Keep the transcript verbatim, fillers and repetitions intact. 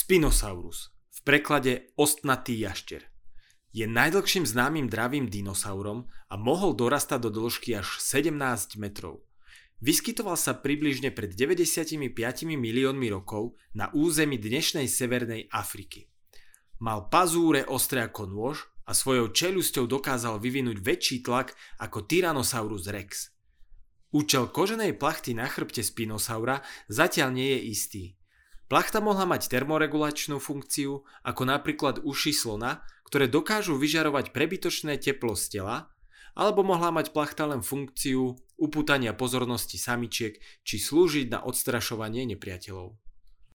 Spinosaurus, v preklade ostnatý jašter. Je najdlhším známym dravým dinosaurom a mohol dorastať do dĺžky až sedemnásť metrov. Vyskytoval sa približne pred deväťdesiatpäť miliónmi rokov na území dnešnej severnej Afriky. Mal pazúre ostré ako nôž a svojou čeľusťou dokázal vyvinúť väčší tlak ako Tyrannosaurus rex. Účel koženej plachty na chrbte Spinosaura zatiaľ nie je istý. Plachta mohla mať termoregulačnú funkciu, ako napríklad uši slona, ktoré dokážu vyžarovať prebytočné teplo z tela, alebo mohla mať plachta len funkciu upútania pozornosti samičiek či slúžiť na odstrašovanie nepriateľov.